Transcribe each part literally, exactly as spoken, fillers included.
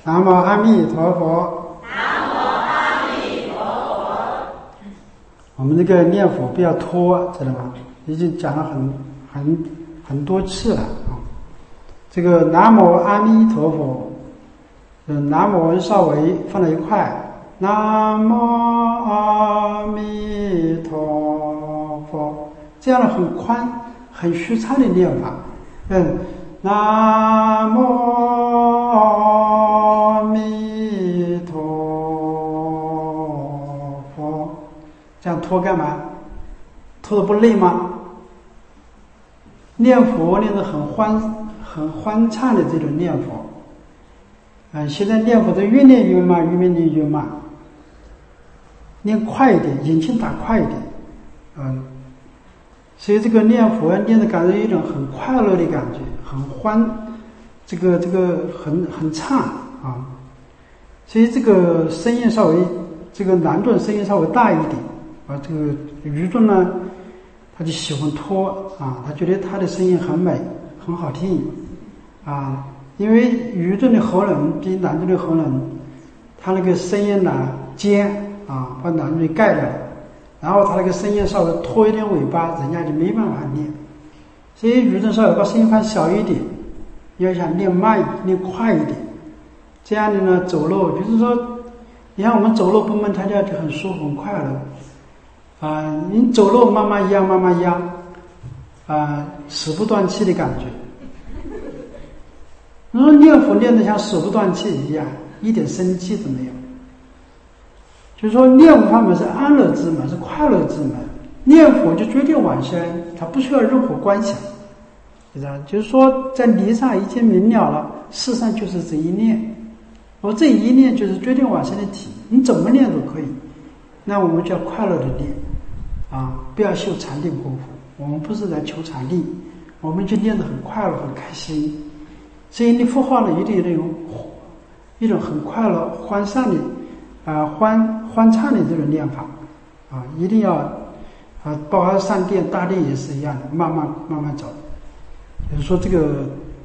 南无阿弥陀佛。 南无阿弥陀佛。 我们这个念佛不要拖，知道吗？已经讲了很很很多次了啊。这个南无阿弥陀佛，嗯，南无稍微放在一块，南无阿弥陀佛，这样的很宽、很虚畅的念法。嗯，南无阿弥陀佛，这样拖干嘛？拖得不累吗？念佛念得很欢、很欢畅的这种念佛。嗯，现在念佛都越念越慢，越念越慢。念快一点，引擎打快一点。嗯，所以这个念佛念的感觉有一种很快乐的感觉，很欢，这个这个很很畅啊。所以这个声音稍微，这个男众声音稍微大一点啊。这个女众呢，他就喜欢拖啊，他觉得他的声音很美，很好听啊。因为女众的喉咙比男众的喉咙，他那个声音呢尖啊，把男众盖掉了。然后他那个声音稍微拖一点尾巴，人家就没办法念。所以女众稍微把声音放小一点，要想念慢、念快一点。这样的呢，走路，比如说，你看我们走路蹦蹦跳跳就很舒服、很快乐。啊、呃，你走路慢慢压、慢慢压，啊、呃，使不断气的感觉。你说念佛念得像使不断气一样，一点生气都没有。就是说念佛法门是安乐之门，是快乐之门。念佛就决定往生，它不需要任何观想。就是说在理上已经明了了，事实上就是这一念。而这一念就是决定往生的体，你怎么念都可以。那我们叫快乐的念啊，不要修禅定功夫。我们不是来求禅定，我们就念得很快乐、很开心。所以你佛号呢，一定有那种一种很快乐、欢善的啊、呃、欢欢畅的这种念法啊，一定要啊，包括上殿、大殿也是一样的，慢慢慢慢走。就是说这个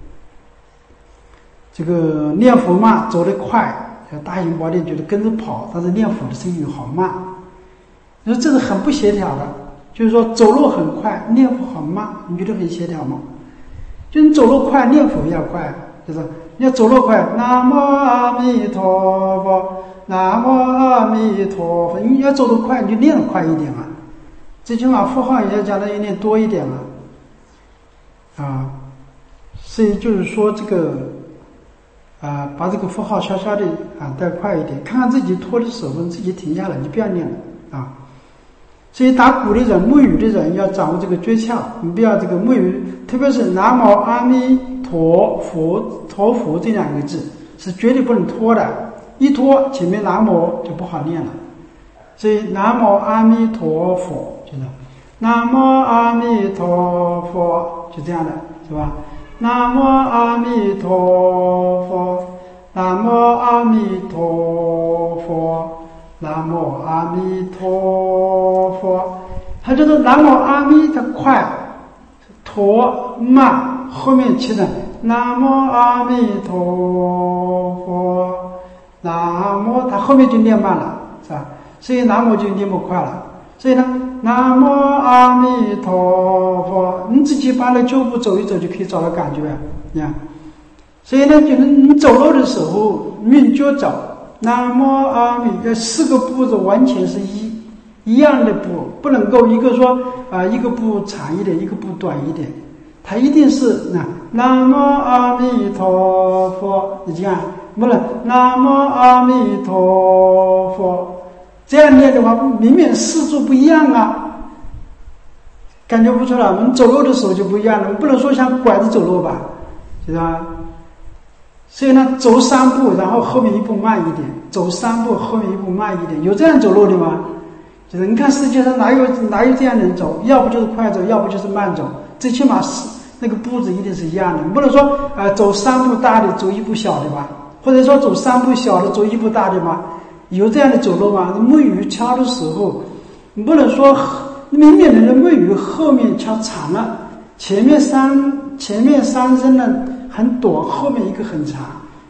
这个念佛嘛，走得快，大雄宝殿觉得跟着跑，但是念佛的声音好慢。你说这是很不协调的，就是说走路很快，念佛很慢，你觉得很协调吗？就你走路快，念佛要快，就是你要走路快，南无阿弥陀佛，南无阿弥陀佛。你要走得快，你就念得快一点嘛。最起码佛号也要讲的有点多一点嘛。啊，所以就是说这个啊，把这个佛号悄悄的啊带快一点，看看自己拖的手分，自己停下来，你不要念了啊。所以打鼓的人、木鱼的人要掌握这个诀窍，你不要这个木鱼，特别是南无阿弥陀佛、陀佛这两个字是绝对不能拖的，一拖前面南无就不好念了。所以南无阿弥陀佛就是南无阿弥陀佛，就这样的，是吧？南无阿弥陀佛，南无阿弥陀佛。南无阿弥陀佛，他就是南无阿弥，它快，陀慢，后面起的南无阿弥陀佛，南无，它后面就念慢了，是吧？所以南无就念不快了。所以呢，南无阿弥陀佛，你自己把那脚步走一走，就可以找到感觉了，你看。所以呢，就是你走路的时候，用脚走。南无阿弥，这四个步子完全是一一样的步，不能够一个说啊、呃、一个步长一点，一个步短一点，它一定是那南无阿弥陀佛，你这样不能南无阿弥陀佛，这样念的话，明明四柱不一样啊，感觉不出来。我们走路的时候就不一样了，我们不能说像拐着走路吧，是吧？所以呢，走三步，然后后面一步慢一点；走三步，后面一步慢一点。有这样走路的吗？就是你看世界上哪有哪有这样的人走？要不就是快走，要不就是慢走。最起码是那个步子一定是一样的，不能说呃走三步大的，走一步小的吧，或者说走三步小的，走一步大的吧。有这样的走路吗？木鱼敲的时候，你不能说明明人的木鱼后面敲长了，前面三前面三声呢很短，后面一个很长，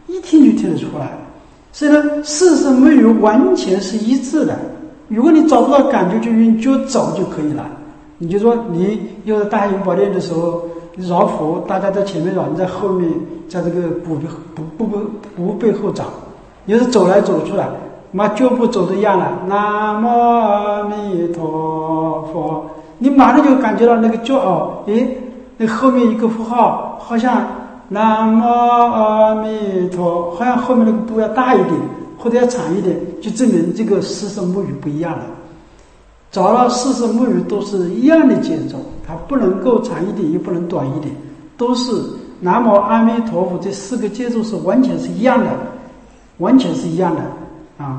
一听就听得出来。所以呢，四声母语完全是一致的。如果你找不到感觉，就用脚走就可以了。你就说你用的大英宝殿的时候，绕佛，大家在前面绕，你在后面，在这个补补补补补背后找。你是走来走出来，把脚步走的一样了。南无阿弥陀佛，你马上就感觉到那个脚哦，诶，那后面一个符号好像南无阿弥陀，好像后面那个步要大一点，或者要长一点，就证明这个四声母语不一样了。找到四声母语都是一样的节奏，它不能够长一点，也不能短一点，都是南无阿弥陀佛，这四个节奏是完全是一样的，完全是一样的啊。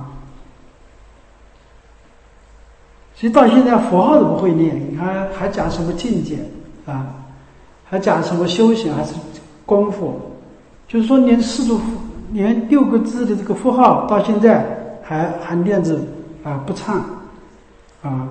所以到现在佛号都不会念，你看还讲什么境界啊？还讲什么修行还是功夫？就是说连四组连六个字的这个符号到现在还还念着啊不唱。啊，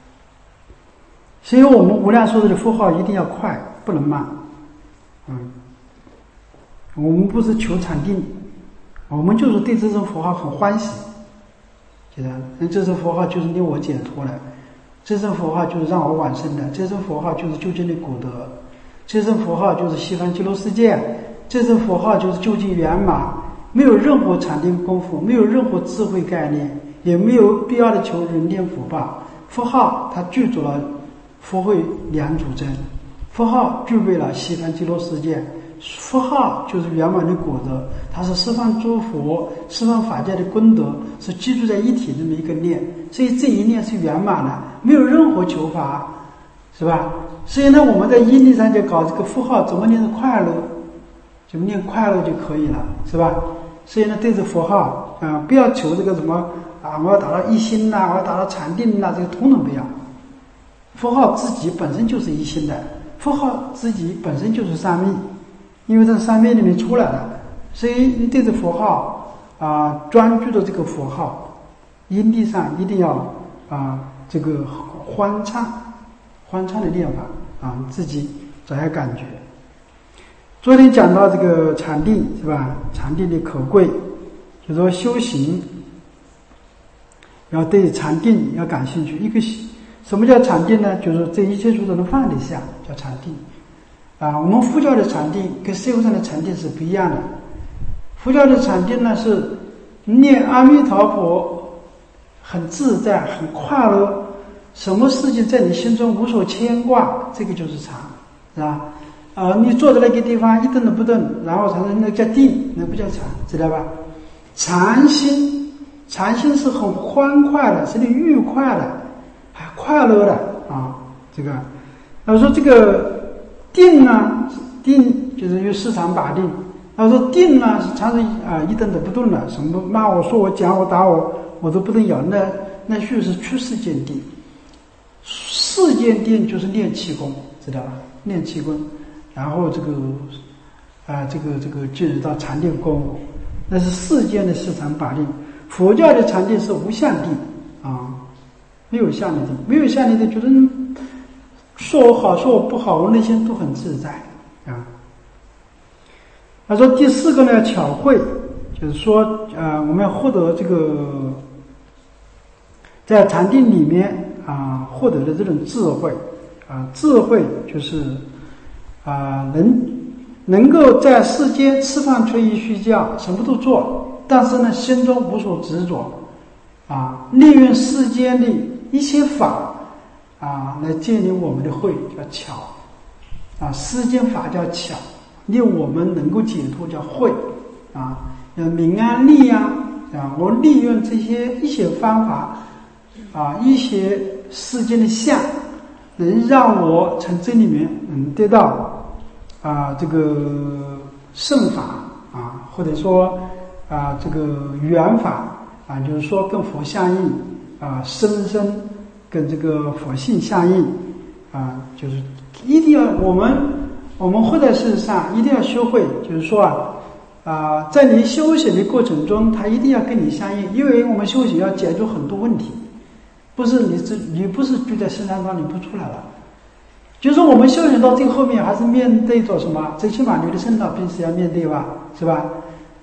所以我们无量寿的符号一定要快，不能慢。嗯，我们不是求禅定，我们就是对这种符号很欢喜，觉得那这种符号就是令我解脱了，这种符号就是让我往生的，这种符号就是究竟的果德，这种符号就是西方极乐世界，这种符号就是究竟圆满，没有任何禅定功夫，没有任何智慧概念。也没有必要的求人念福报。佛号它具足了佛慧两主真，佛号具备了西方极乐世界，佛号就是圆满的果德，它是十方诸佛十方法界的功德，是居住在一体这么一个念，所以这一念是圆满的，没有任何求法，是吧？所以呢，我们在因地上就搞这个佛号怎么念的快乐，就念快乐就可以了，是吧？所以呢，对着佛号啊、呃，不要求这个什么啊，我要达到一心呐、啊，我要达到禅定呐、啊，这个统统不要。佛号自己本身就是一心的，佛号自己本身就是三昧，因为这三昧里面出来的，所以你对着佛号啊、呃，专注的这个佛号，因地上一定要啊、呃，这个欢唱，欢唱的念法啊，自己找下感觉。昨天讲到这个禅定是吧？禅定的可贵，就是说修行要对禅定要感兴趣。一个什么叫禅定呢？就是这一切处都能放得下，叫禅定。啊，我们佛教的禅定跟社会上的禅定是不一样的。佛教的禅定呢是念阿弥陀佛，很自在，很快乐，什么事情在你心中无所牵挂，这个就是禅，是吧？啊、呃，你坐在那个地方一动都不动，然后才能那叫定，那不叫禅，知道吧？禅心，禅心是很欢快的，是很愉快的，还快乐的啊。这个，我说这个定呢，定就是有四常八定。他说定呢是常常啊一动都不动的，什么骂我说我讲我打我我都不动摇，那那须是出世间定。世间定就是练气功，知道吧？练气功。然后这个，啊、呃，这个这个进入到禅定功夫，那是世间的四常八定。佛教的禅定是无相定啊，没有相的定，没有相的定，就是说我好，说我不好，我内心都很自在啊。他说第四个呢，巧慧，就是说呃，我们要获得这个在禅定里面啊获得的这种智慧啊，智慧就是。啊，能能够在世间吃饭吹衣睡觉，什么都做，但是呢，心中无所执着，啊，利用世间的一些法，啊，来建立我们的慧，叫巧，啊，世间法叫巧，令我们能够解脱叫慧，啊，要明安利啊，啊，我利用这些一些方法，啊，一些世间的相。能让我从这里面能得到啊这个圣法啊，或者说啊这个缘法啊，就是说跟佛相应啊，生生跟这个佛性相应啊，就是一定要我们我们活在世上一定要学会，就是说啊啊在你修行的过程中，它一定要跟你相应，因为我们修行要解决很多问题。不是你这你不是住在深山庄你不出来了，就是说我们修行到最后面还是面对着什么？最起码你的生老病死要面对吧，是吧？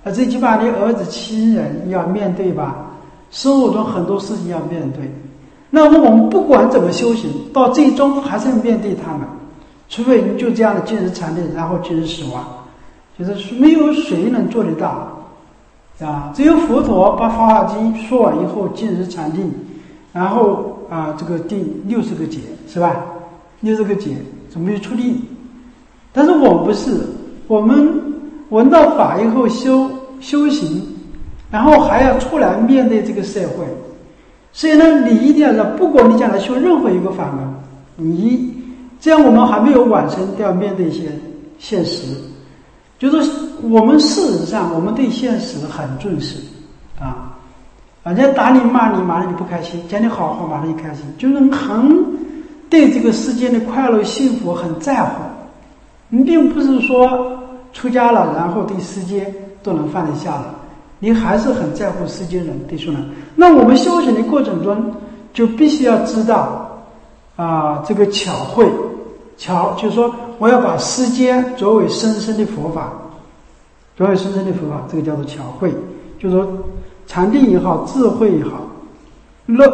啊，最起码你儿子亲人要面对吧，生活中很多事情要面对。那么我们不管怎么修行，到最终还是要面对他们，除非你就这样的进入禅定，然后进入死亡，就是没有谁能做得到啊！只有佛陀把《法华经》说完以后进入禅定，然后啊，这个定六十个劫是吧？六十个劫怎么没有出定？但是我们不是，我们闻到法以后修修行，然后还要出来面对这个社会。所以呢，你一定要知道，不管你将来修任何一个法门，你这样我们还没有往生，都要面对一些现实。就是我们事实上，我们对现实很重视啊。人家打你骂你，马上就不开心；讲你好话，马上就开心。就是很对这个世间的快乐幸福很在乎。你并不是说出家了，然后对世界都能放得下了。你还是很在乎世间人对说呢。那我们修行的过程中，就必须要知道啊、呃，这个巧慧，巧就是说，我要把世间作为深深的佛法，作为深深的佛法，这个叫做巧慧。就是说，禅定也好，智慧也好，乐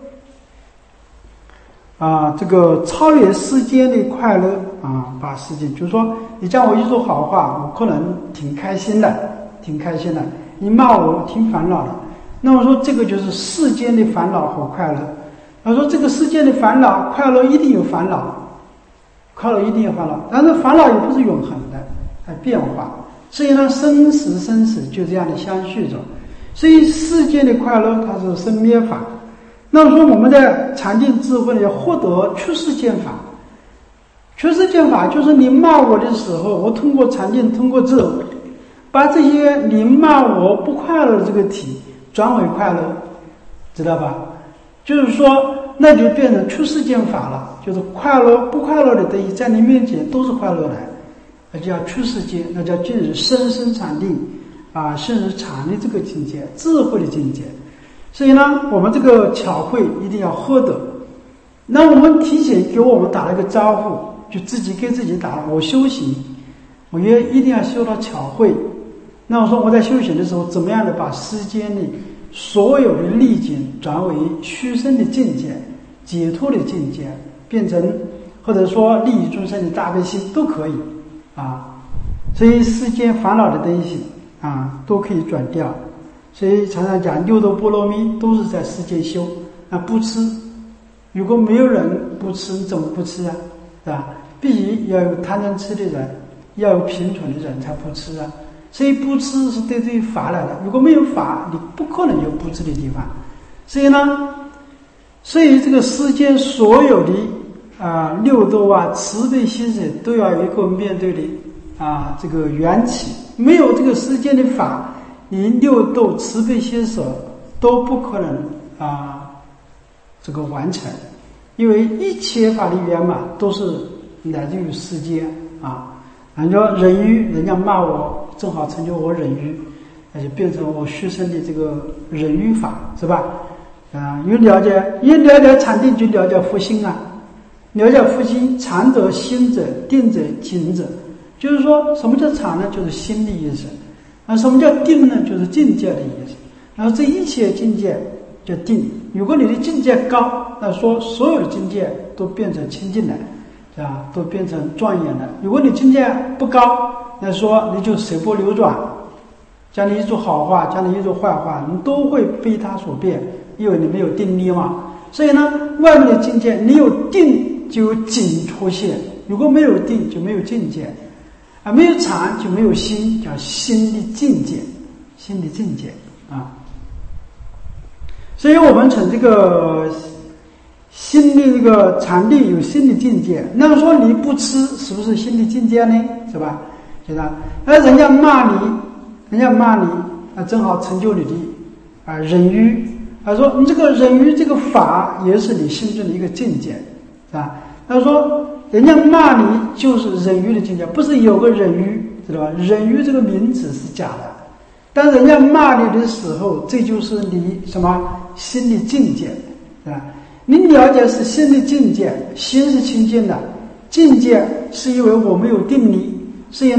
啊、呃，这个超越世间的快乐啊，把世间就是说，你叫我一说好话，我可能挺开心的，挺开心的。你骂我挺烦恼的，那么说这个就是世间的烦恼和快乐。他说这个世间的烦恼快乐一定有烦恼，快乐一定有烦恼，但是烦恼也不是永恒的，还变化。所以呢，生死生死就这样的相续着。所以世间的快乐它是生灭法。那么说我们在禅定智慧里获得出世间法，出世间法就是你骂我的时候，我通过禅定，通过智慧，把这些你骂我不快乐的这个体转为快乐，知道吧？就是说，那就变成出世间法了，就是快乐不快乐的东西在你面前都是快乐的，那叫出世间，那叫进入深深禅定啊，进入禅的这个境界，智慧的境界。所以呢，我们这个巧慧一定要获得。那我们提前给我们打了个招呼，就自己给自己打了，我修行，我也一定要修到巧慧。那我说我在修行的时候，怎么样的把世间的所有的历境转为虚生的境界、解脱的境界，变成或者说利益众生的大悲心都可以啊。所以世间烦恼的东西啊都可以转掉。所以常常讲六度波罗蜜都是在世间修。那不吃，如果没有人不吃，你怎么不吃啊？是吧？必须要有贪嗔痴的人，要有贫穷的人才不吃啊。所以不吃是对这法来的，如果没有法，你不可能有不吃的地方。所以呢，所以这个世间所有的啊、呃、六度啊慈悲心神都要有一个面对的啊、呃、这个缘起，没有这个世间的法，你六度慈悲心神都不可能啊、呃、这个完成，因为一切法的圆满都是来自于世间啊。人家忍辱，人家骂我，正好成就我忍辱，那就变成我虚生的这个忍辱法，是吧？啊，有了解，一了解禅定就了解佛心啊，了解佛心，禅者心者，定者静者，就是说什么叫禅呢？就是心的意思。啊，什么叫定呢？就是境界的意思。然后这一切境界叫定。如果你的境界高，那说所有的境界都变成清净了。啊，都变成庄严了。如果你境界不高，那说你就随波流转，讲你一句好话，讲你一句坏话，你都会被他所变，因为你没有定力嘛。所以呢，外面的境界，你有定就有境出现，如果没有定就没有境界，啊，没有禅就没有心，叫心的境界，心的境界啊。所以我们从这个心的这个禅定有心的境界，那么说你不吃是不是心的境界呢？是吧？是吧？那人家骂你，人家骂你，那正好成就你的啊忍辱。他说你这个忍辱这个法也是你心中的一个境界，是吧？他说人家骂你就是忍辱的境界，不是有个忍辱，知道吧？忍辱这个名词是假的，但人家骂你的时候，这就是你什么心的境界，是吧？你了解是心的境界，心是清净的，境界是因为我没有定力，所以呢，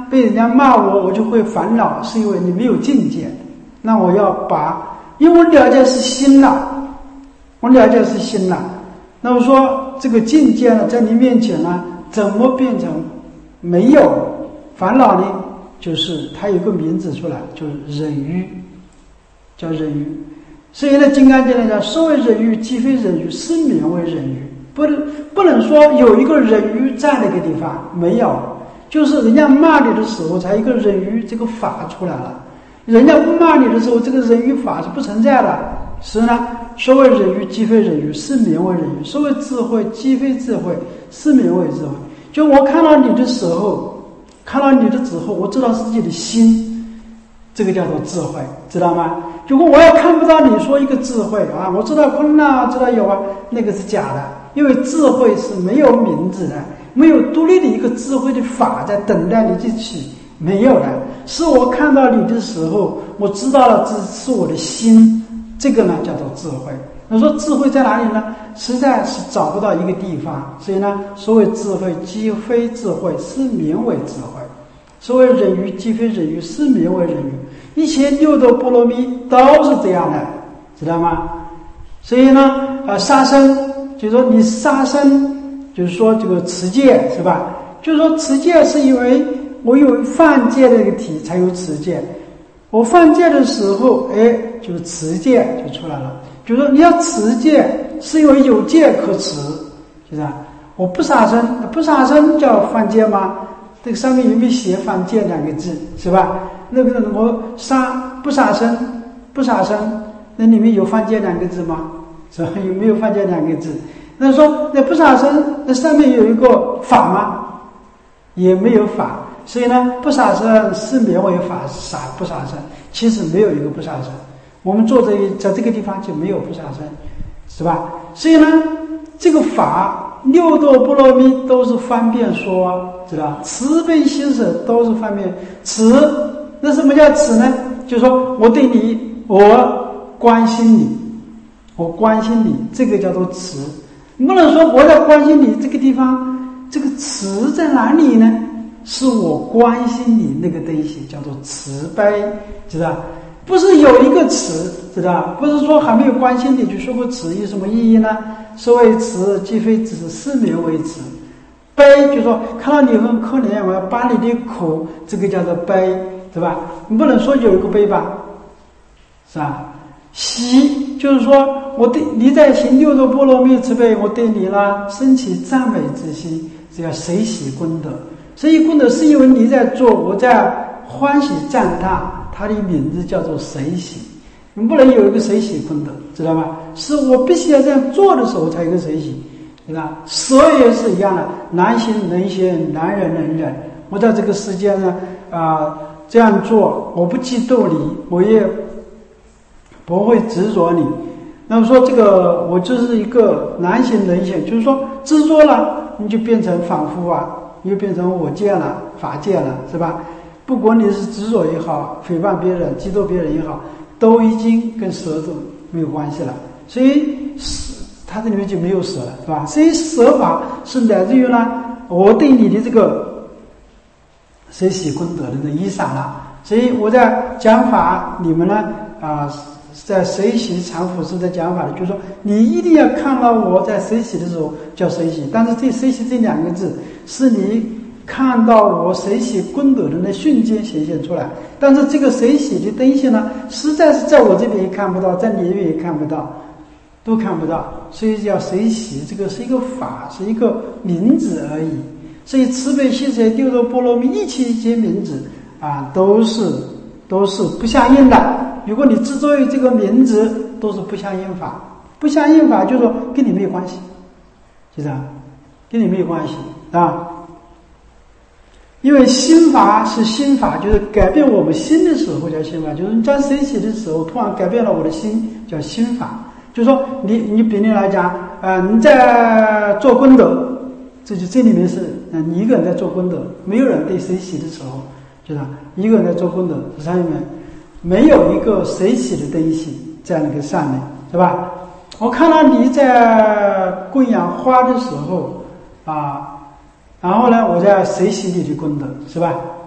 被人家骂我，我就会烦恼，是因为你没有境界。那我要把，因为我了解是心了，我了解是心了。那我说这个境界呢，在你面前呢，怎么变成没有烦恼呢？就是它有个名字出来，就是忍欲，叫忍欲。所以呢，《金刚经》里讲，所谓忍欲，即非忍欲，是名为忍欲。不能不能说有一个忍欲在那个地方，没有，就是人家骂你的时候，才一个忍欲这个法出来了。人家不骂你的时候，这个忍欲法是不存在的。是呢，所谓忍欲，即非忍欲，是名为忍欲；所谓智慧，即非智慧，是名为智慧。就我看到你的时候，看到你的之后，我知道自己的心，这个叫做智慧，知道吗？如果我要看不到你说一个智慧啊，我知道空啊，知道有啊，那个是假的，因为智慧是没有名字的，没有独立的一个智慧的法在等待你去起，没有的。是我看到你的时候，我知道了这是我的心，这个呢叫做智慧。那说智慧在哪里呢？实在是找不到一个地方，所以呢，所谓智慧即非智慧，是名为智慧；所谓忍欲，即非忍欲，是名为忍欲。一切六度波罗蜜都是这样的，知道吗？所以呢，呃，杀生就是说你杀生，就是说这个持戒是吧？就是说持戒是因为我有犯戒的一个体才有持戒，我犯戒的时候，哎，就是持戒就出来了。就是说你要持戒，是因为有戒可持，是吧？我不杀生，不杀生叫犯戒吗？这个上面有没有写犯戒两个字，是吧？那个我杀不杀生，不杀生，那里面有犯戒两个字吗？是吧？有没有犯戒两个字？那说那不杀生，那上面有一个法吗？也没有法。所以呢，不杀生是名为法，杀不杀生，其实没有一个不杀生。我们坐在在这个地方就没有不杀生，是吧？所以呢，这个法六度波罗蜜都是方便说，知道？慈悲心舍都是方便慈。那什么叫慈呢？就是说我对你，我关心你，我关心你，这个叫做慈。你不能说我在关心你这个地方，这个慈在哪里呢？是我关心你那个东西，叫做慈悲，知道？不是有一个慈，知道？不是说还没有关心你就说个慈，有什么意义呢？所谓慈，即非慈，是名为慈。悲就是说看到你很可怜，我要把你的苦，这个叫做悲，对吧？你不能说有一个悲吧，是吧？喜就是说我对你在行六度波罗蜜慈悲，我对你呢升起赞美之心，这叫随喜功德。随喜功德是因为你在做，我在欢喜赞叹，它的名字叫做随喜。你不能有一个随喜功德，知道吗？是我必须要这样做的时候才有一个随喜，对吧？舍也是一样的，难行能行，难忍能忍。我在这个世界呢，啊、呃，这样做，我不嫉妒你，我也不会执着你。那么说这个，我就是一个难行能行，就是说执着了，你就变成反复啊，又变成我戒了、法戒了，是吧？不管你是执着也好，诽谤别人、嫉妒别人也好，都已经跟舍度没有关系了。所以它这里面就没有舍了，是吧？所以舍法是来自于呢，我对你的这个随喜功德的这依赏了。所以我在讲法，你们呢啊、呃，在随喜常辅是在讲法的，就是说你一定要看到我在随喜的时候叫随喜，但是这随喜这两个字是你看到我随喜功德的那瞬间显现出来，但是这个随喜的东西呢，实在是在我这边也看不到，在你那边也看不到，都看不到，所以叫随喜，这个是一个法，是一个名字而已。所以慈悲喜舍六度波罗蜜一切一切名字啊，都是都是不相应的。如果你执着于这个名字，都是不相应法。不相应法就是说跟你没有关系，就这样，跟你没有关系啊。因为心法是心法，就是改变我们心的时候叫心法，就是你在随喜的时候突然改变了我的心，叫心法。就是说你你比例来讲，呃，你在做功德，这就这里面是，呃，你一个人在做功德，没有人对随喜的时候，就是一个人在做功德，这上面没有一个随喜的东西在那个上面，是吧？我看到你在供养花的时候啊。然后呢，我在随喜你的功德，是吧？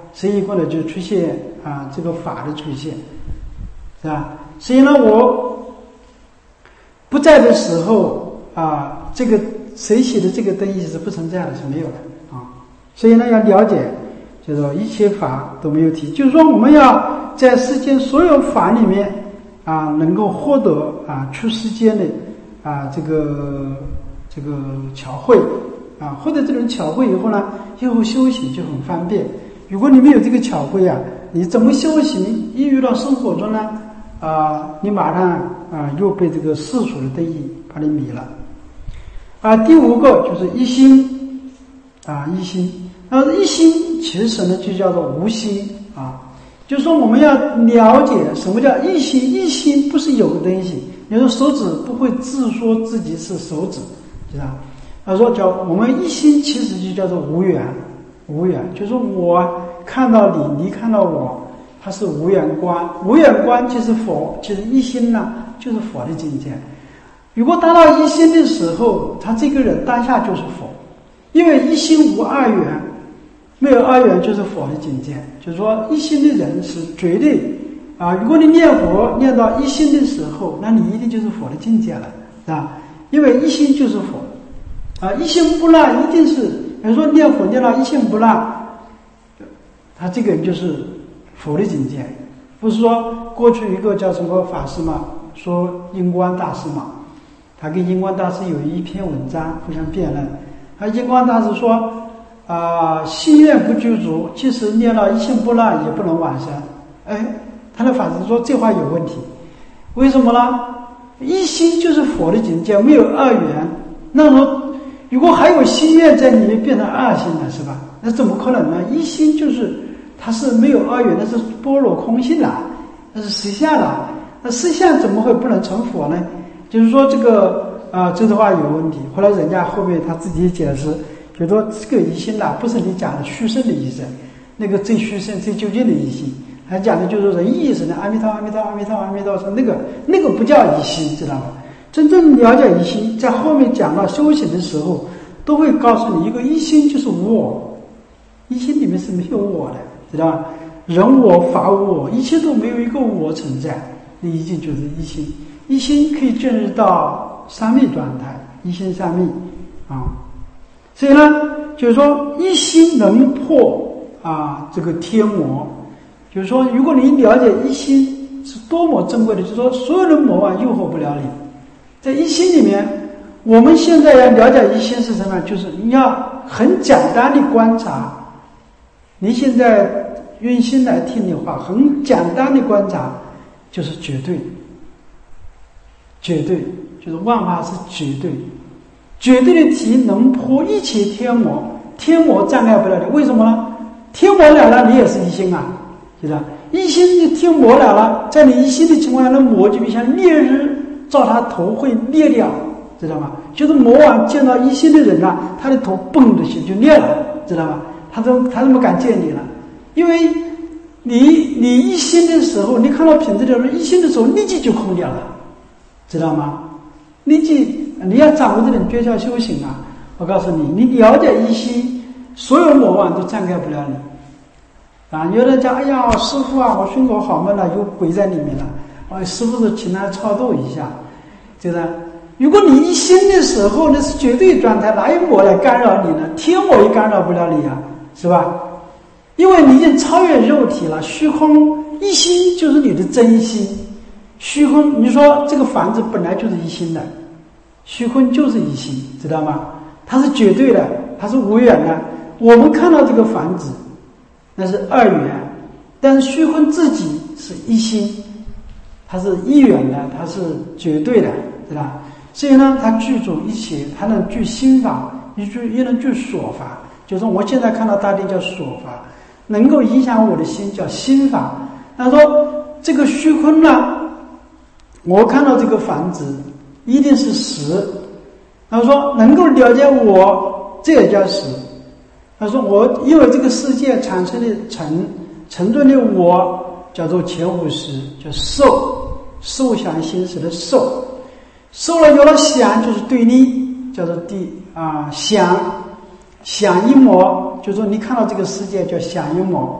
生意过了就出现啊这个法的出现，是吧？所以呢，我不在的时候啊，这个谁写的这个东西是不存在的，是没有的啊。所以呢，要了解，就是说一切法都没有体，就是说我们要在世间所有法里面啊，能够获得啊出世间的啊这个这个巧慧啊，获得这种巧慧以后呢，以后修行就很方便。如果你没有这个巧慧啊，你怎么修行？一遇到生活中呢，啊，你马上啊又被这个世俗的东西把你迷了。啊，第五个就是一心啊，一心。那一心其实呢就叫做无心啊，就是说我们要了解什么叫一心。一心不是有个东西，你说手指不会自说自己是手指，知道吧？他说叫我们一心其实就叫做无缘，无缘就是说我看到你，你看到我，它是无缘观。无缘观就是佛，其实一心呢就是佛的境界。如果达到一心的时候，他这个人当下就是佛，因为一心无二缘，没有二缘就是佛的境界。就是说一心的人是绝对啊，如果你念佛念到一心的时候，那你一定就是佛的境界了，是吧？因为一心就是佛啊，一心不乱一定是，比如说念佛念到一心不乱，他这个人就是佛的境界。不是说过去一个叫什么法师嘛，说印光大师嘛，他跟印光大师有一篇文章互相辩论。他印光大师说啊、呃，心愿不具足，即使念到一心不乱也不能往生。哎，他的法师说这话有问题，为什么呢？一心就是佛的境界，没有二缘。那么如果还有心愿在里面，变成二心了，是吧？那怎么可能呢？一心就是它是没有二缘，那是般若空性的，那是实相的。那实相怎么会不能成佛呢？就是说这个啊、呃，这句话有问题。后来人家后面他自己解释，就说这个一心呐、啊，不是你讲的虚生的一生，那个最虚生最究竟的一心，还讲的就是人意识的阿弥陀阿弥陀阿弥陀阿弥陀说那个那个不叫一心，知道吗？真正了解一心，在后面讲到修行的时候，都会告诉你一个一心就是无我，一心里面是没有我的，知道吧？人我法我，一切都没有一个我存在，那一定就是一心。一心可以进入到三昧状态，一心三昧啊。所以呢，就是说一心能破啊这个天魔，就是说如果你了解一心是多么珍贵的，就是说所有的魔啊诱惑不了你。在一心里面，我们现在要了解一心是什么，就是你要很简单的观察。你现在用心来听的话，很简单的观察就是绝对，绝对就是万法是绝对，绝对的题能破一切天魔，天魔障碍不了你。为什么呢？天魔来了，你也是一心啊，知道？一心的天魔来了，在你一心的情况下，那魔就像烈日照他头会裂掉，知道吗？就是魔王见到一心的人啊，他的头蹦的心就裂了，知道吗？他怎他怎么敢见你了？因为你你一心的时候，你看到品质的人一心的时候，立即就空掉了，知道吗？立即你要掌握这种诀窍修行啊！我告诉你，你了解一心，所有魔王都障碍不了你。啊，有人讲，哎呀，师父啊，我胸口好闷了，有鬼在里面了。哦，师父是请他超度一下，对吧？如果你一心的时候，那是绝对状态，哪有魔来干扰你呢？天魔也干扰不了你啊，是吧？因为你已经超越肉体了，虚空一心就是你的真心。虚空，你说这个房子本来就是一心的，虚空就是一心，知道吗？它是绝对的，它是无缘的。我们看到这个房子，那是二元，但是虚空自己是一心，它是一元的，它是绝对的，知道吧？所以呢，它具足一切，它能具心法，也具也能具所法。就是我现在看到大地叫所法，能够影响我的心叫心法。他说这个虚空呢，我看到这个房子一定是实。他说能够了解我，这也叫实。他说我因为这个世界产生的成成顿的我叫做前五识，叫受，受想行识的受。受了有了想就是对立，叫做地啊想想一魔，就是说你看到这个世界叫想一魔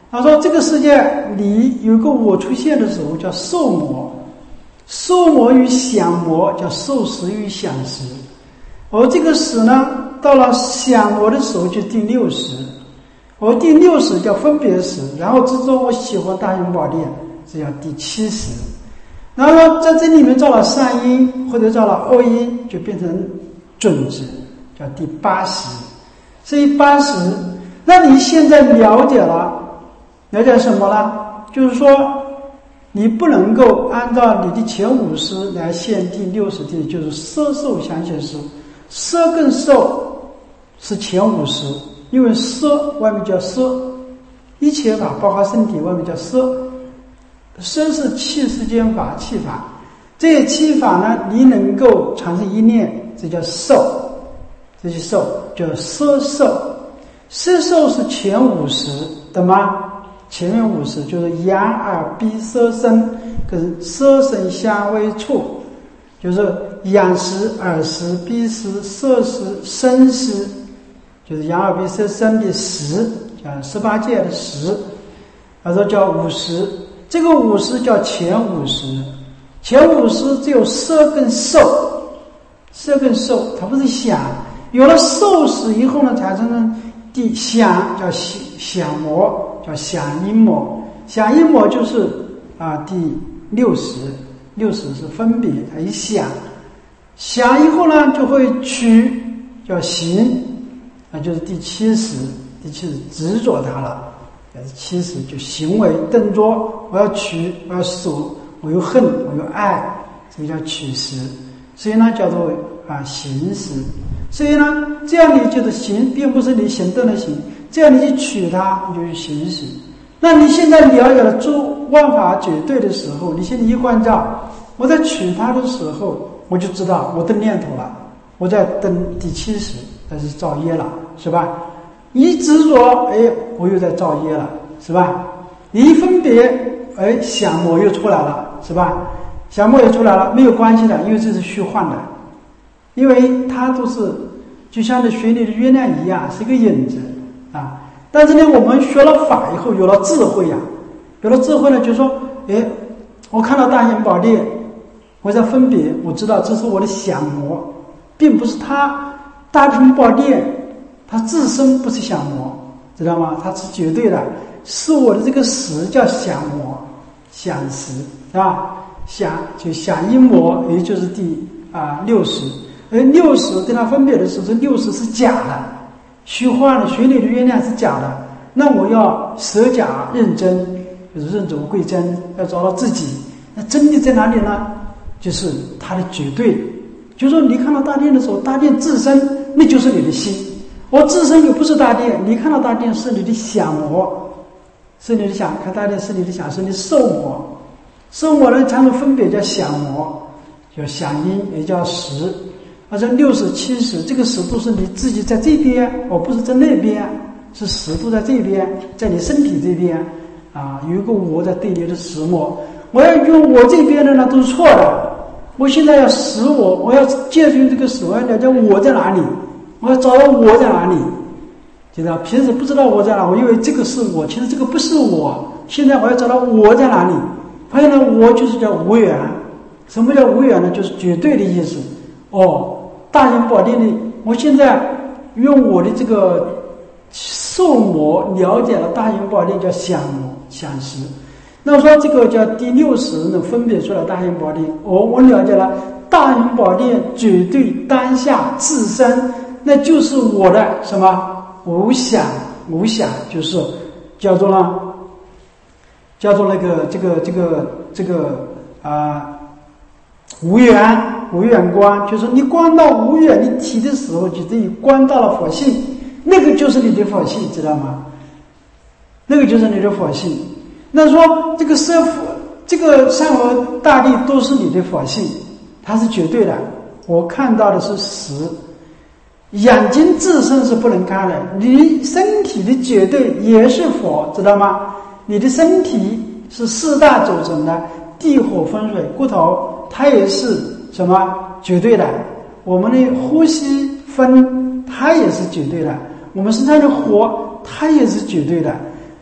他说这个世界里有个我出现的时候叫受魔，受魔与想魔叫受识与想识，而这个识呢，到了想魔的时候就第六识，而第六识叫分别识，然后之中我喜欢大雄宝殿，这叫第七识。然后在这里面造了善因或者造了恶因，就变成准识，叫第八识。所以八识，那你现在了解了，了解什么呢？就是说你不能够按照你的前五识来现第六识地，就是色受想行识。色跟受是前五识，因为色外面叫色，一切法包括身体外面叫色，色是气世间法，气法。这些气法呢，你能够产生一念，这叫受，这些受叫色受。色受是前五识，懂吗？前面五识就是眼耳鼻舌身跟色声香味触，就是眼识、耳识、鼻识、色识、身识，就是眼耳鼻舌身的识，叫十八界的识，他说叫五识。这个五识叫前五识，前五识只有色跟受，色跟受，它不是想。有了受识以后呢，产生了第想，叫想魔，叫想因魔。想因魔就是啊第六识，六识是分别，它一想，想以后呢就会取，叫行，那就是第七识。第七识执着它了，第七识就行为动作，我要取，我要守，我有恨，我有爱，这个叫取识。所以呢叫做啊行识。所以呢这样你就是行，并不是你行动的行，这样你去取它，你就是行识。那你现在了解了诸万法绝对的时候，你现在一关照，我在取它的时候，我就知道我的念头了，我在登第七识，那是造业了，是吧？一执着，哎，我又在造业了，是吧？一分别，哎，想魔又出来了，是吧？想魔也出来了，没有关系的，因为这是虚幻的，因为它都是就像那水里的月亮一样，是一个影子啊。但是呢，我们学了法以后，有了智慧呀、啊，有了智慧呢，就说，哎，我看到大雄宝殿，我在分别，我知道这是我的想魔，并不是它大雄宝殿，它自身不是想魔，知道吗？它是绝对的，是我的这个识叫想魔，想识啊，想就想因魔，也就是第啊六识，而六识跟它分别的时候，这六识是假的。虚幻的，水里的月亮是假的，那我要舍假认真，就是认走归真，要找到自己。那真的在哪里呢？就是它的绝对。就是说你看到大殿的时候，大殿自身那就是你的心，我自身又不是大殿，你看到大殿是你的想魔，是你的想，看大殿是你的想，是你的受魔。受魔呢产生分别叫想魔，叫想因，也叫识。而这六识七识，这个识都是你自己在这边，而不是在那边，是识都在这边，在你身体这边啊，有一个我在对你的识魔。我要用我这边的呢，都是错的。我现在要识我，我要借助这个识，我要了解我在哪里，我要找到我在哪里。知道平时不知道我在哪，我以为这个是我，其实这个不是我。现在我要找到我在哪里，发现了我就是叫无缘。什么叫无缘呢？就是绝对的意思。哦。大雄宝殿里，我现在用我的这个受魔了解了大雄宝殿叫想魔想识。那说这个叫第六识能分别出来大雄宝殿，我我了解了大雄宝殿绝对当下自身，那就是我的什么无想无想，就是叫做呢，叫做那个这个这个这个啊、呃、无缘。无远观，就是你观到无远的体的时候，就等于观到了佛性，那个就是你的佛性，知道吗？那个就是你的佛性。那说这个舍佛，这个山河大地都是你的佛性，它是绝对的。我看到的是实，眼睛自身是不能看的，你身体的绝对也是佛，知道吗？你的身体是四大组成的，地火风水骨头，它也是什么绝对的？我们的呼吸分它也是绝对的，我们身上的火它也是绝对的。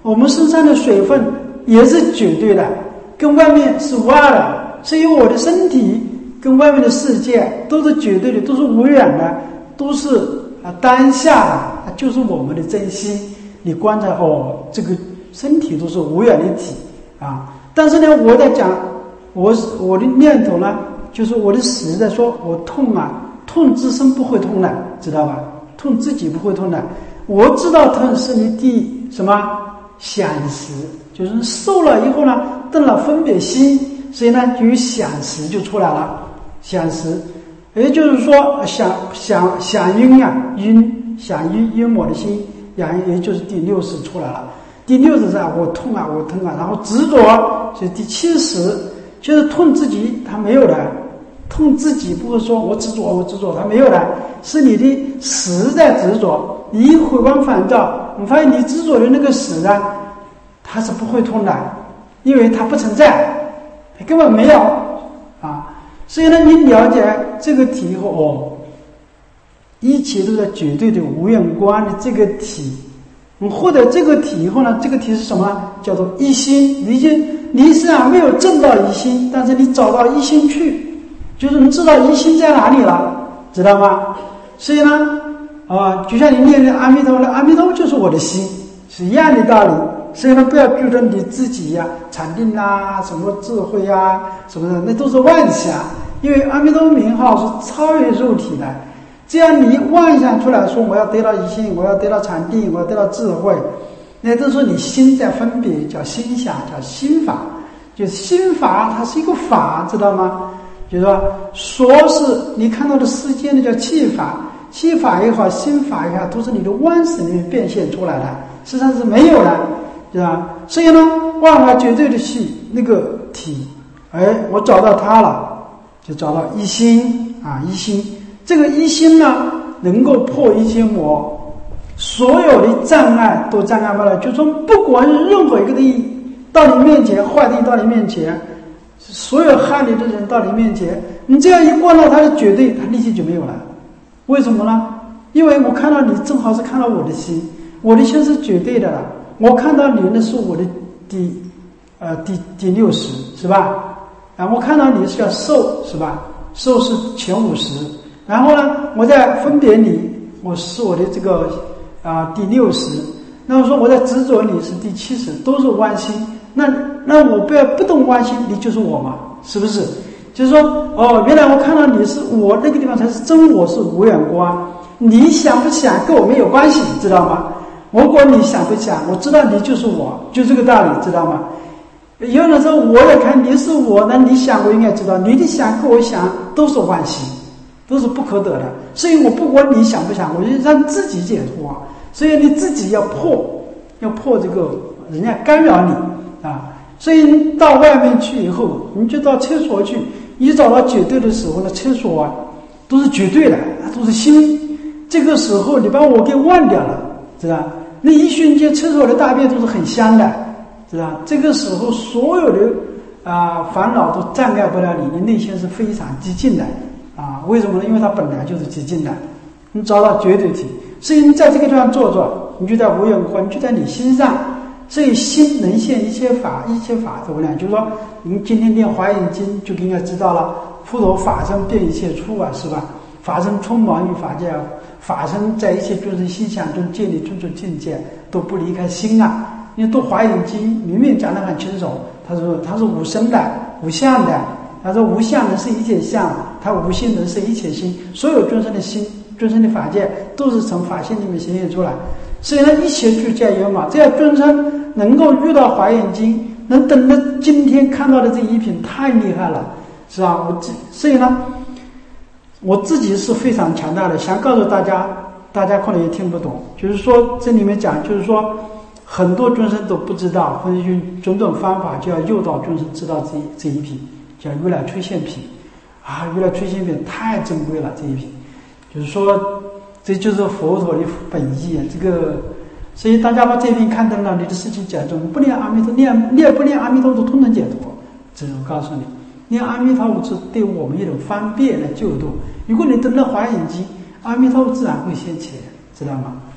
我们身上的水分也是绝对的，跟外面是无二的。所以我的身体跟外面的世界都是绝对的，都是无远的，都是啊当下的，就是我们的真心。你观察哦，这个身体都是无远的体啊。但是呢，我在讲我我的念头呢，就是我的实在说，我痛啊，痛自身不会痛的，知道吧？痛自己不会痛的。我知道痛是你第什么想识，就是受了以后呢，动了分别心，所以呢，就有想识就出来了。想识，也就是说想想想晕啊，晕想晕晕我的心，也就是第六识出来了。第六识是啊，我痛啊，我痛啊，然后执着，就是第七识，就是痛自己，他没有的。痛自己不是说我执着我执着，他没有的，是你的识在执着。你一回光返照，你发现你执着的那个识啊，它是不会痛的，因为它不存在，它根本没有啊。所以呢，你了解这个体以后，哦，一切都在绝对的无眼观的这个体。你获得这个体以后呢，这个体是什么？叫做一心。你已经你虽然没有证到一心，但是你找到一心去，就是你知道一心在哪里了，知道吗？所以呢，啊，就像你念的阿弥陀佛，阿弥陀佛就是我的心，是一样的道理。所以呢，不要觉得你自己呀、啊、禅定啊、什么智慧啊什么的，那都是妄想。因为阿弥陀佛名号是超越肉体的。这样你妄想出来说我要得到一心，我要得到禅定，我要得到智慧，那都是你心在分别，叫心想，叫心法。就是心法，它是一个法，知道吗？就是说，说是你看到的世间的叫气法，气法也好，心法也好，都是你的妄识里面变现出来的，实际上是没有的，对吧？所以呢，万法绝对的是那个体，哎，我找到它了，就找到一心啊，一心。这个一心呢，能够破一切魔，所有的障碍都障碍不了。就说不管是任何一个东西到你面前，坏的到你面前，所有害你的人到你面前，你这样一观到他的绝对，他立即就没有了。为什么呢？因为我看到你正好是看到我的心，我的心是绝对的了。我看到你那是我的第呃第第六识，是吧？啊，我看到你是叫受，是吧？受是前五识。然后呢，我再分别你，我是我的这个啊、呃、第六识。那么说我在执着你是第七识，都是妄心。那那我不要不动妄心，你就是我嘛，是不是？就是说，哦，原来我看到你是我那个地方才是真我，是无眼观。你想不想跟我没有关系，知道吗？如果你想不想，我知道你就是我，就这个道理，知道吗？有的时候我也看你是我，那你想我应该知道，你的想跟我想都是妄心。都是不可得的，所以我不管你想不想，我就让自己解脱。所以你自己要破，要破这个人家干扰你啊。所以你到外面去以后，你就到厕所去，你找到绝对的时候呢，厕所啊都是绝对的，都是心。这个时候你把我给忘掉了，知道？那一瞬间厕所的大便都是很香的，知道？这个时候所有的啊、呃、烦恼都障碍不了你，你内心是非常寂静的。啊，为什么呢？因为它本来就是寂静的，你找到绝对体，所以你在这个地方坐坐，你就在无眼观，就在你心上，所以心能现一切法，一切法是无量。就是说，你今天念华严经就应该知道了，佛陀法身遍一切处啊，是吧？法身充满于法界，法身在一切众生心想中建立种种境界，都不离开心啊。因为读华严经明明讲得很清楚，他说他是无生的、无相的。他说无相能是一切相，他无心能是一切心，所有众生的心、众生的法界都是从法性里面显现出来。所以呢，一切具皆有嘛。这样众生能够遇到华严经，能等到今天看到的这一品，太厉害了，是吧？我所以呢，我自己是非常强大的，想告诉大家，大家可能也听不懂，就是说这里面讲，就是说很多众生都不知道，或者用种种方法就要诱导众生知道这一这一品。叫如来出现品啊，如来出现品太珍贵了，这一品就是说这就是佛陀的本意啊。这个所以大家把这一品看懂了，你的事情解决，不念阿弥陀念念不念阿弥陀都通通解脱。这我告诉你，念阿弥陀佛是对我们一种方便来救度。如果你懂了华严经，阿弥陀佛自然会现前，知道吗？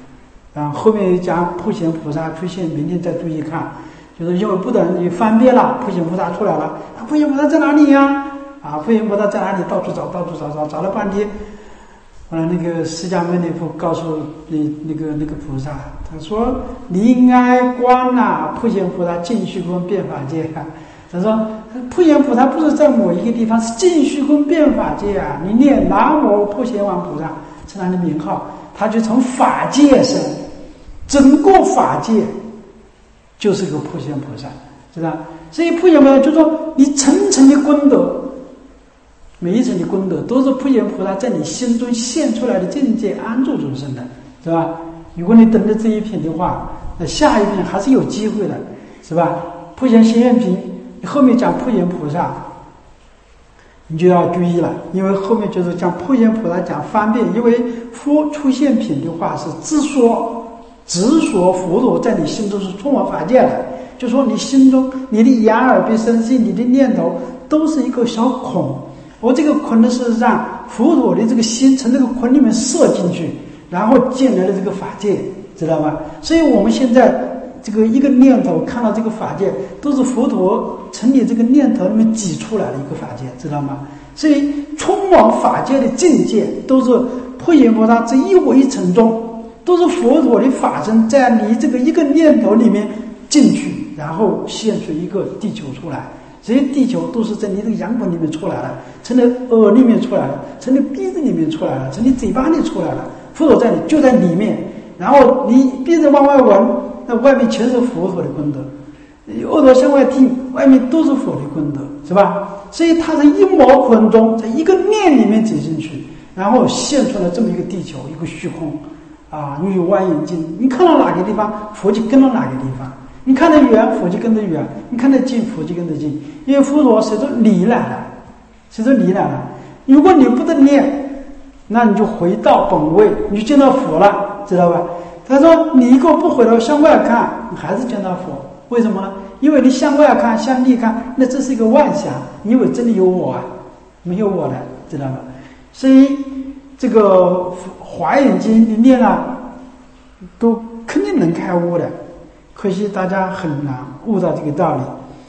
啊，后面又讲普贤菩萨出现，明天再注意看，就是因为不等你翻遍了，普贤菩萨出来了，啊，普贤菩萨在哪里呀？啊，普贤菩萨在哪里？到处找，到处找，找找了半天。后来那个释迦牟尼佛告诉你那个那个菩萨，他说你应该观啊，普贤菩萨尽虚空遍法界啊。他说普贤菩萨不是在某一个地方，是尽虚空遍法界啊。你念南无普贤王菩萨是他的名号，他就从法界生，整个法界就是个普贤菩萨，知道？所以普贤菩萨就说你层层的功德。每一层的功德都是普贤菩萨在你心中现出来的境界安住众生的，是吧？如果你等着这一品的话，那下一品还是有机会的，是吧？普贤行愿品，你后面讲普贤菩萨，你就要注意了，因为后面就是讲普贤菩萨讲方便，因为佛出现品的话是直说，直说佛陀在你心中是充满法界的，就说你心中你的眼耳鼻身心，你的念头都是一个小孔。我这个孔呢是让佛陀的这个心从这个孔里面射进去，然后进来了这个法界，知道吧？所以我们现在这个一个念头看到这个法界，都是佛陀从你这个念头里面挤出来的一个法界，知道吗？所以通往法界的境界，都是普贤菩萨这一微尘中，都是佛陀的法身在你这个一个念头里面进去，然后现出一个地球出来。这些地球都是在你这个阳本里面出来了，从你耳里面出来了，从你鼻子里面出来了，从你嘴巴里出来了，佛陀在你就在里面，然后你鼻子往外闻，那外面全是佛陀的功德，耳朵向外听，外面都是佛的功德，是吧？所以它在一毛孔中，在一个念里面走进去，然后现出来这么一个地球，一个虚空啊，你有望远镜，你看到哪个地方，佛就跟到哪个地方。你看得远，佛就跟得远；你看得近，佛就跟得近。因为佛陀随着你来了，随着你来了。如果你不得念，那你就回到本位，你就见到佛了，知道吧？他说你一个不回头向外看，你还是见到佛。为什么呢？因为你向外看，向内看，那这是一个妄想，你以为真的有我啊？没有我的，知道吧？所以这个华严经你念了，都肯定能开悟的。可惜大家很难悟到这个道理，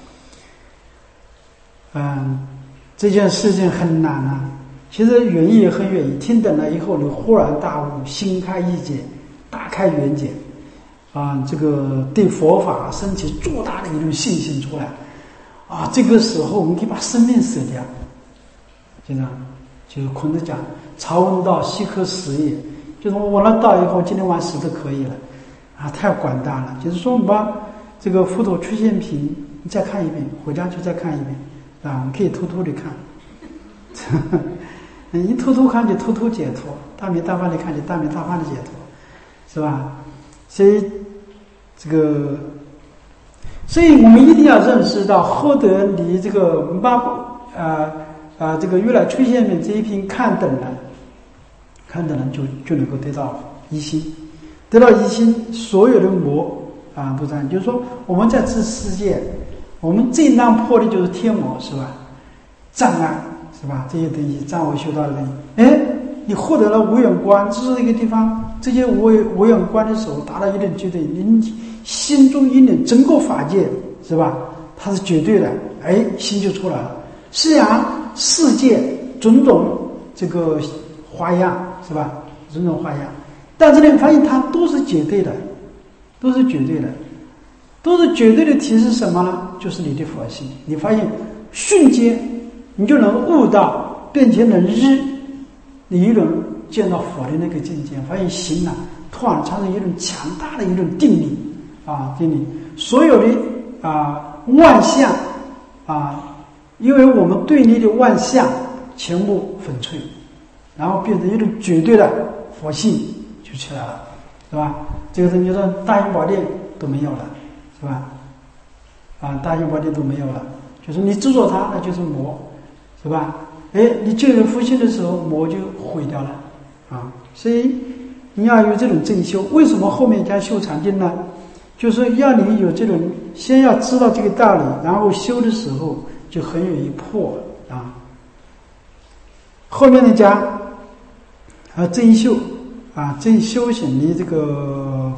嗯，这件事情很难啊。其实原意也很远，听懂了以后，你豁然大悟，心开意解，大开眼界，啊，这个对佛法升起巨大的一种信心出来，啊，这个时候我们可以把生命舍掉，就这样，就是孔子讲“朝闻道，夕可死也”，就是我闻了道以后，今天晚上死都可以了。啊，太广大了！就是说，我们把这个佛陀出现品，你再看一遍，回家去再看一遍，啊，我们可以偷偷的看，你偷偷看就偷偷解脱，大明大放的看就大明大放的解脱，是吧？所以这个，所以我们一定要认识到，获得你这个我们把啊啊这个如来出现品这一品看懂了，看懂了就就能够得到一心。得到一心，所有的魔啊都这样。就是说，我们在这世界，我们最难破的就是天魔，是吧？障碍，是吧？这些东西，障碍修道的东西。哎，你获得了无眼观，这是一个地方，这些无无眼观的时候，达到一定绝对，你心中一念整个法界，是吧？它是绝对的，哎，心就出来了。虽然世界种种这个花样，是吧？种种花样。但是呢，发现它都是绝对的，都是绝对的，都是绝对的提示什么呢？就是你的佛性。你发现瞬间你就能悟到，并且能日，你一种见到佛的那个境界，发现心啊突然产生一种强大的一种定力啊，定力。所有的啊妄想啊，因为我们对立的妄想全部粉碎，然后变成一种绝对的佛性。就起来了，是吧？这个是你说大英宝殿都没有了，是吧？啊，大英宝殿都没有了，就是你执着它，那就是魔，是吧？哎，你救人复兴的时候，魔就毁掉了，啊，所以你要有这种正修。为什么后面加修禅定呢？就是要你有这种，先要知道这个道理，然后修的时候就很容易破啊。后面的讲啊正修。啊，正修行的这个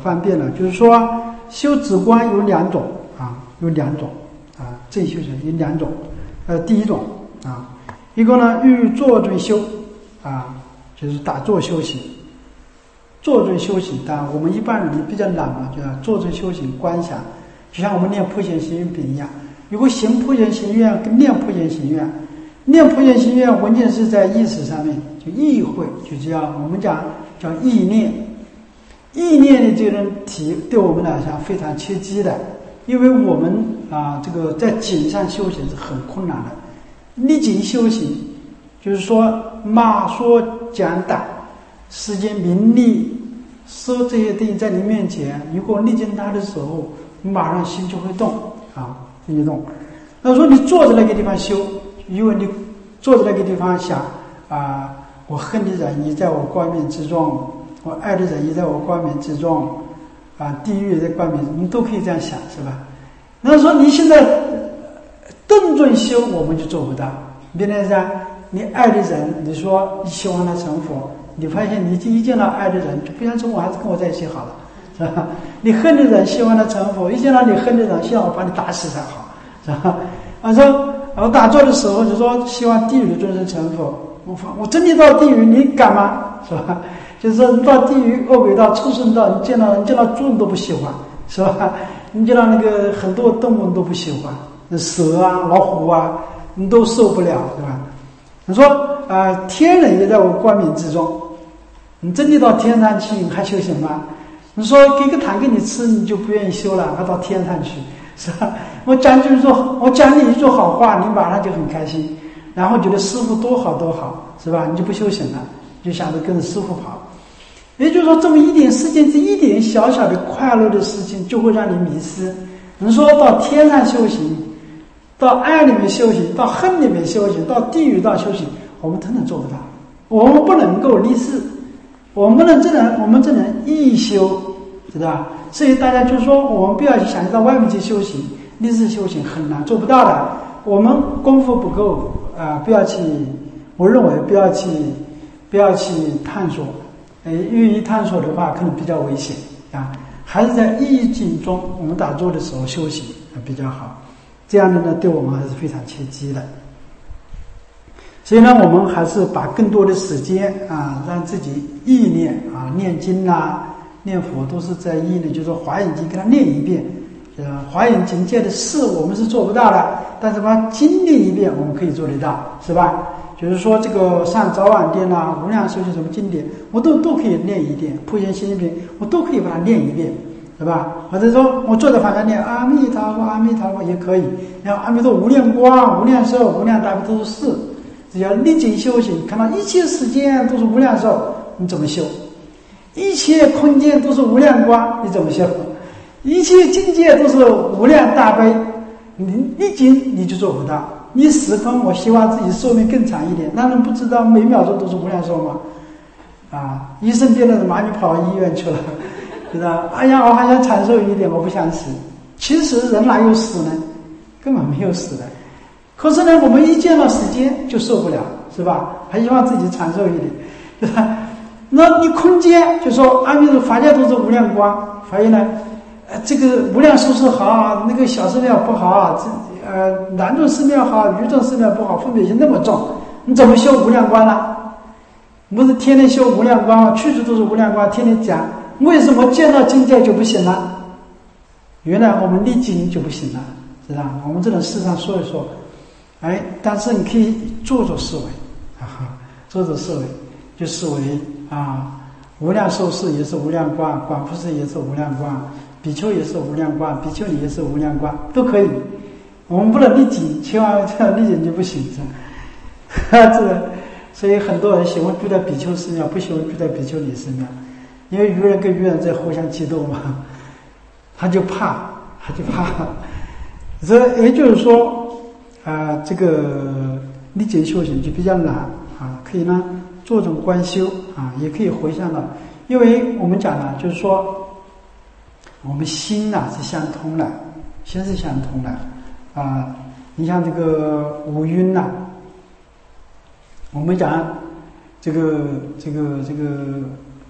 方便了。就是说修止观有两种啊，有两种啊，正修行有两种。呃，第一种啊，一个呢欲坐尊修啊，就是打坐修行。坐尊修行，当然我们一般人比较懒嘛，就要坐尊修行观想，就像我们念普贤行愿品一样，有个行普贤行愿跟念普贤行愿，念普贤行愿文件是在意识上面，就意会，就叫我们讲叫意念。意念的这种体对我们来讲非常切机的，因为我们啊，这个在景上修行是很困难的。逆境修行，就是说骂说讲打，世间名利说这些东西在你面前，如果逆境它的时候，你马上心就会动啊，心就动。那说你坐在那个地方修，因为你坐在那个地方想啊，我恨的人也在我冠冕之中，我爱的人也在我冠冕之中，啊，地狱也在冠冕，你都可以这样想，是吧？那说你现在顿顿修，我们就做不到。别人讲你爱的人，你说你希望他成佛，你发现你一见到爱的人就不想成佛，还是跟我在一起好了，是吧？你恨的人希望他成佛，一见到你恨的人，希望我把你打死才好，是吧？啊，说我打坐的时候就说希望地狱的众生成佛，我我真的到地狱，你敢吗？是吧？就是说你到地狱、恶鬼道、畜生道，你见到你见到猪你都不喜欢，是吧？你见到那个很多动物你都不喜欢，蛇啊、老虎啊，你都受不了，对吧？你说啊、呃，天人也在我冠冕之中，你真的到天上去，你还修行吗？你说给个糖给你吃，你就不愿意修了，还到天上去，是吧？我讲句说，我讲你一句好话，你马上就很开心，然后觉得师父多好多好，是吧？你就不修行了，就想着跟着师父跑。也就是说，这么一点事情，这一点小小的快乐的事情，就会让你迷失。你说到天上修行，到爱里面修行，到恨里面修行，到地狱道修行，我们真的做不到。我们不能够立誓，我们不能只能，我们只能意修，知道吧？所以大家就说，我们不要去想到外面去修行，立誓修行很难，做不到的。我们功夫不够啊、呃，不要去，我认为不要去，不要去探索。呃，愿意探索的话，可能比较危险啊。还是在意境中，我们打坐的时候修行啊比较好。这样的呢，对我们还是非常切机的。所以呢，我们还是把更多的时间啊，让自己意念啊，念经啊、念佛都是在意念，就是说《华严经》给它念一遍。呃，《华严经》界的事我们是做不到的，但是把经念一遍，我们可以做得到，是吧？就是说，这个上早晚殿啊、无量寿经什么经典，我都都可以念一遍；普贤行品，我都可以把它念一遍，对吧？或者说我坐在房间念阿弥陀佛、阿弥陀佛也可以。然后阿弥陀无量光、无量寿、无量大悲都是事，只要历经修行，看到一切时间都是无量寿，你怎么修？一切空间都是无量光，你怎么修？一切境界都是无量大悲，你历经你就做不到。你十分，我希望自己寿命更长一点，那人不知道每秒钟都是无量寿吗？啊，医生变了，马上就跑到医院去了，知道？哎呀，我还想长寿一点，我不想死。其实人哪有死呢？根本没有死的。可是呢，我们一见到时间就受不了，是吧？还希望自己长寿一点，对吧？那你空间就说阿弥陀法界都是无量光，发现呢，呃，这个无量寿是好，那个小寺庙不好，这。呃，南众寺庙好，余众寺庙不好，分别心那么重，你怎么修无量光呢？不是天天修无量光，去处都是无量光，天天讲，为什么见到境界就不行了？原来我们历经就不行了，知道？我们这种事上说一说，哎，但是你可以做做思维，哈哈，做做思维，就思维啊，无量寿士也是无量光，广佛寺也是无量光，比丘也是无量光，比丘尼也是无量光，都可以。我们不能立己，千万这样立己就不行，是吧？这个，所以很多人喜欢住在比丘寺庙，不喜欢住在比丘尼寺庙，因为愚人跟愚人在互相激斗嘛，他就怕，他就怕。所以也就是说，啊、呃，这个立己修行就比较难啊，可以呢做种观修啊，也可以回向了，因为我们讲了，就是说，我们心呐、啊、是相通的，心是相通的。啊，你像这个五蕴呐，我们讲这个这个这个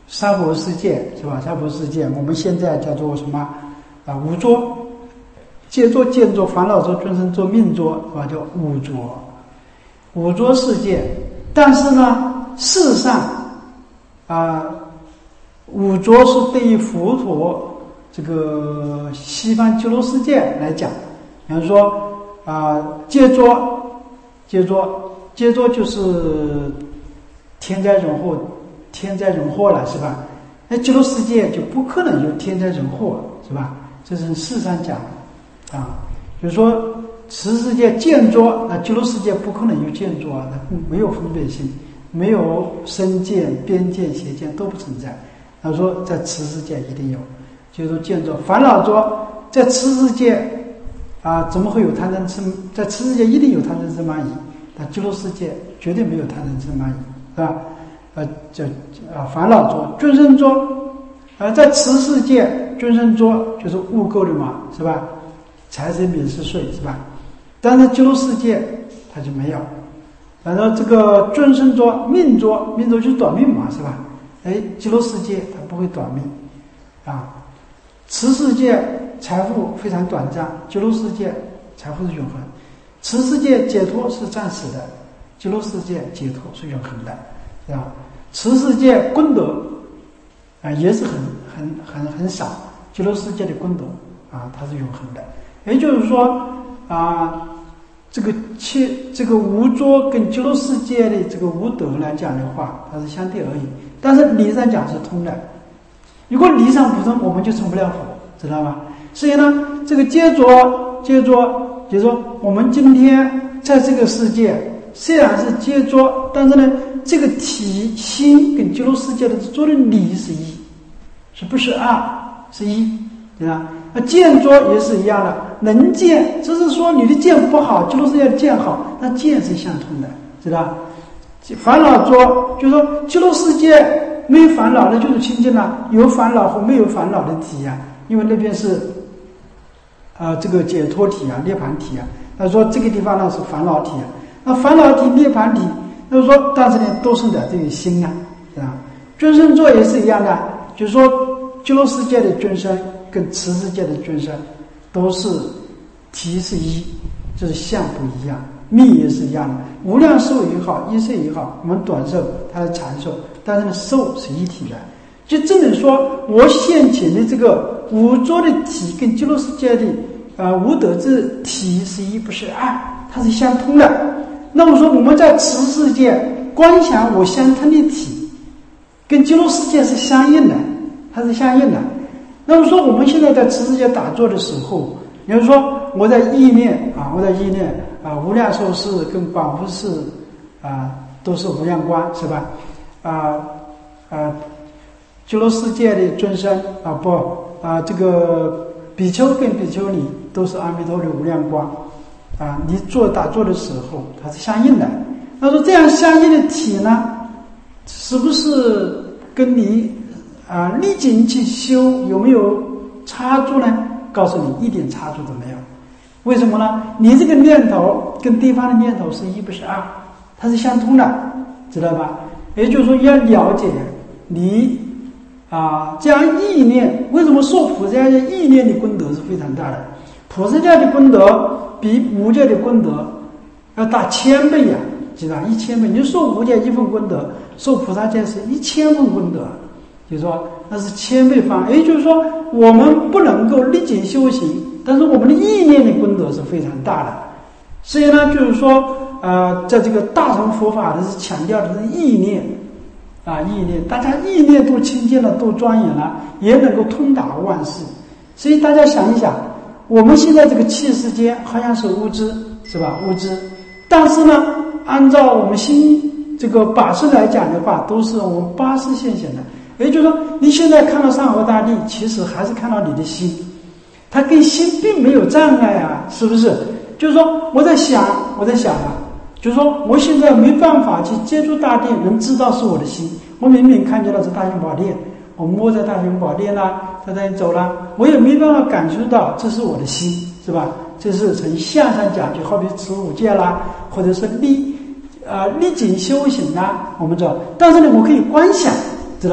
娑婆世界是吧？娑婆世界我们现在叫做什么啊？五浊，戒浊、见浊、烦恼浊、众生浊、命浊是吧？叫五浊，五浊世界。但是呢，事实上啊，五浊是对于佛陀这个西方极乐世界来讲，比方说啊，戒浊，戒浊，戒浊就是天灾人祸。天灾人祸了是吧？那极乐世界就不可能有天灾人祸是吧？这是事实上讲的啊。比如说此世界见浊，那极乐世界不可能有见浊啊，那没有分别心，没有身见、边见、邪见都不存在。他说在此世界一定有，就是说见浊。烦恼浊在此世界啊，怎么会有贪嗔痴？在此世界一定有贪嗔痴慢疑，但极乐世界绝对没有贪嗔痴慢疑，是吧？呃，叫啊烦恼浊、众生浊，而在此世界，众生浊就是污垢的嘛，是吧？财神免是税，是吧？但是极乐世界它就没有。然后这个众生浊、命浊，命浊就是短命嘛，是吧？哎，极乐世界它不会短命啊。此世界财富非常短暂，极乐世界财富是永恒。此世界解脱是暂时的，极乐世界解脱是永恒的。是吧？此世界功德啊也是很很很很少，极乐世界的功德啊它是永恒的。也就是说啊，这个切这个无浊跟极乐世界的这个无德来讲的话，它是相对而已。但是理上讲是通的。如果理上不通，我们就成不了佛，知道吗？所以呢，这个接着接着，就是说我们今天在这个世界虽然是接着，但是呢。这个体心跟极乐世界的做的理是一，是不是二？是一，对吧？那见浊也是一样的，能见，只是说你的见不好，极乐世界的见好，那见是相通的，知道？烦恼浊，就是说极乐世界没有烦恼，那就是清净了；有烦恼和没有烦恼的体啊，因为那边是啊、呃、这个解脱体啊、涅槃体啊。他说这个地方呢是烦恼体啊，那烦恼体、涅槃体。就是说，但是呢，都是的这个心啊，啊，众生浊也是一样的，就是说，极乐世界的众生跟此世界的众生都是体是一，就是相不一样，命也是一样的。无量寿也好，一寿也好，我们短寿，它是长寿，但是呢，寿是一体的。就证明说，我现前的这个五浊的体跟极乐世界的啊、呃、无德之体是一，不是二，它是相通的。那么说我们在此世界观想我相通的体，跟极乐世界是相应的，它是相应的。那么说我们现在在此世界打坐的时候，比如说我在意念啊，我在意念啊，无量寿世跟广佛世啊都是无量光，是吧？啊啊，极乐世界的众生啊不啊这个比丘跟比丘尼都是阿弥陀的无量光。啊，你做打坐的时候，它是相应的。那说这样相应的体呢，是不是跟你啊历经去修有没有插足呢？告诉你，一点插足都没有。为什么呢？你这个念头跟对方的念头是一，不是二，它是相通的，知道吧？也就是说，要了解你啊，这样意念，为什么说菩萨的意念的功德是非常大的？菩萨家的功德比无界的功德要大千倍呀、啊，知道一千倍。你受无界一份功德，受菩萨界是一千份功德，就是说那是千倍方。也就是说，我们不能够历经修行，但是我们的意念的功德是非常大的。所以呢，就是说，呃，在这个大乘佛法的是强调的是意念啊，意念，大家意念都清净了，都庄严了，也能够通达万事。所以大家想一想。我们现在这个气世间好像是无知，是吧？无知，但是呢，按照我们心这个法师来讲的话，都是我们八识现前的。也就是说，你现在看到山河大地，其实还是看到你的心，它跟心并没有障碍啊，是不是？就是说，我在想，我在想啊，就是说，我现在没办法去接触大殿，能知道是我的心。我明明看见了是大雄宝殿。我摸在大雄宝殿啦，在那里走啦，我也没办法感受到这是我的心，是吧？这是从相上讲，就好比持五戒啦，或者是历啊历经修行啦，我们知道。但是呢，我可以观想，知道吧？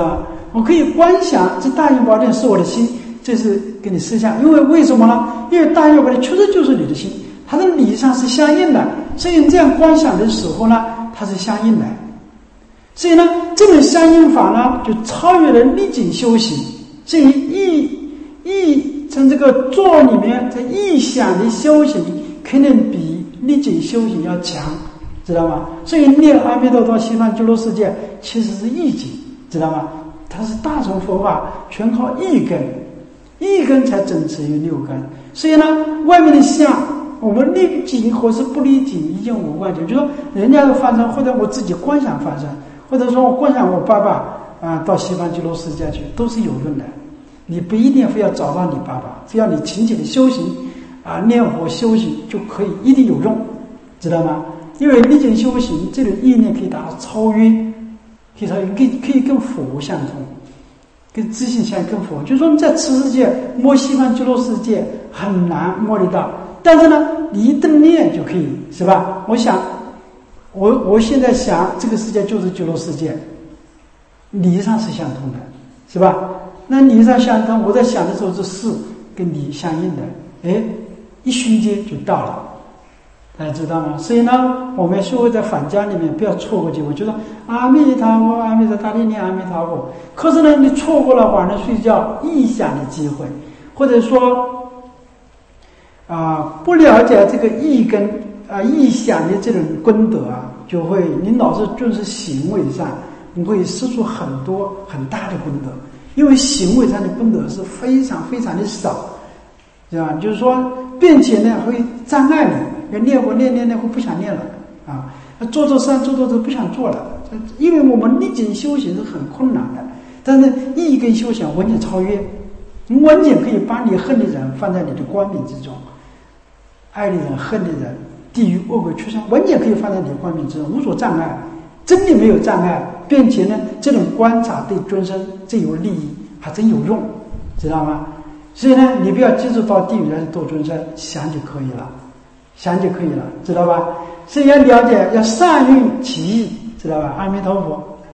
我可以观想这大英宝殿是我的心，这是给你思想。因为为什么呢？因为大英宝殿确实就是你的心，它的理上是相应的，所以你这样观想的时候呢，它是相应的。所以呢，这种相应法呢，就超越了逆境修行。所以意意从这个坐里面，在意想的修行，肯定比逆境修行要强，知道吗？所以念阿弥陀佛西方极乐世界其实是意境，知道吗？它是大乘佛法全靠意根，意根才整持于六根。所以呢，外面的相，我们立景或是不立景已经无关系，就是说人家的发生，或者我自己观想发生，或者说我观想我爸爸啊、呃、到西方极乐世界去，都是有用的。你不一定非要找到你爸爸，只要你勤勤的修行啊，念佛修行就可以，一定有用，知道吗？因为逆境修行这种意念可以达到超越，可以超越，可以可以跟佛相通，跟自信相跟佛。就是说你在此世界摸西方极乐世界很难摸得到，但是呢，你一顿念就可以，是吧？我想，我我现在想这个世界就是极乐世界，理上是相通的，是吧？那理上相通，我在想的时候，这事跟理相应的，哎，一瞬间就到了，大家知道吗？所以呢，我们学会在返家里面不要错过机会，就说阿弥陀佛，阿弥陀佛，大力念阿弥陀佛。可是呢，你错过了晚上睡觉臆想的机会，或者说啊、呃，不了解这个意根啊臆想的这种功德啊，就会你老是就是行为上，你会失去很多很大的功德。因为行为上的功德是非常非常的少，对吧？就是说，并且呢会障碍你，念佛念念念会不想念了啊，做做善做做做不想做了，因为我们逆境修行是很困难的，但是意根修行完全超越，完全可以把你恨的人放在你的光明之中，爱的人恨的人，地狱恶鬼畜生，完全可以放在你的光明之中，无所障碍。真的没有障碍，并且呢，这种观察对众生最有利益，还真有用，知道吗？所以呢，你不要记住到地狱来度众生，想就可以了，想就可以了，知道吧？所以要了解，要善运其意，知道吧？阿弥陀佛。